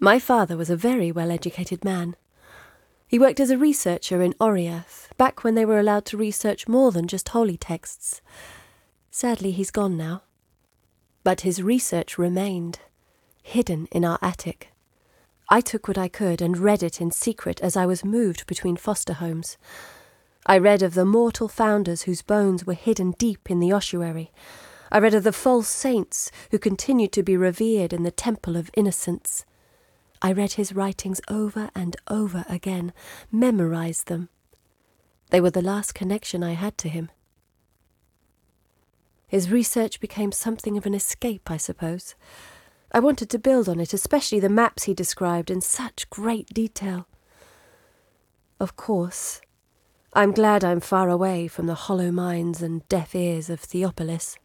My father was a very well-educated man. He worked as a researcher in Oriath, back when they were allowed to research more than just holy texts. Sadly, he's gone now. But his research remained, hidden in our attic. I took what I could and read it in secret as I was moved between foster homes. I read of the mortal founders whose bones were hidden deep in the ossuary. I read of the false saints who continued to be revered in the Temple of Innocence. I read his writings over and over again, memorized them. They were the last connection I had to him. His research became something of an escape, I suppose. I wanted to build on it, especially the maps he described in such great detail. Of course, I'm glad I'm far away from the hollow minds and deaf ears of Theopolis.